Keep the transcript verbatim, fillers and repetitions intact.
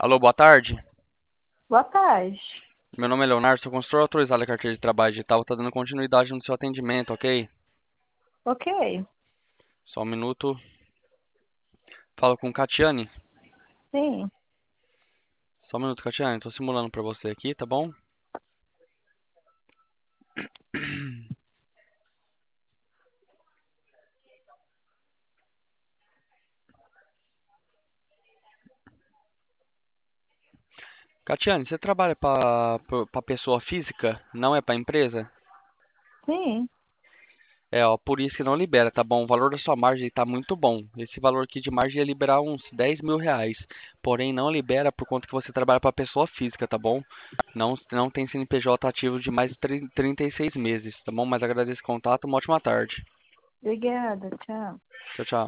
Alô, boa tarde. Boa tarde. Meu nome é Leonardo, sou consultor autorizado da carteira de trabalho digital. Tá dando continuidade no seu atendimento, ok? Ok. Só um minuto. Falo com Catiane. Sim. Só um minuto, Catiane. Tô simulando pra você aqui, tá bom? Catiane, você trabalha pra, pra pra pessoa física? Não é pra empresa? Sim. É, ó, por isso que não libera, tá bom? O valor da sua margem tá muito bom. Esse valor aqui de margem ia liberar uns dez mil reais. Porém, não libera por conta que você trabalha para pessoa física, tá bom? Não, não tem C N P J ativo de mais de trin- trinta e seis meses, tá bom? Mas agradeço o contato, uma ótima tarde. Obrigada. Tchau. Tchau, tchau.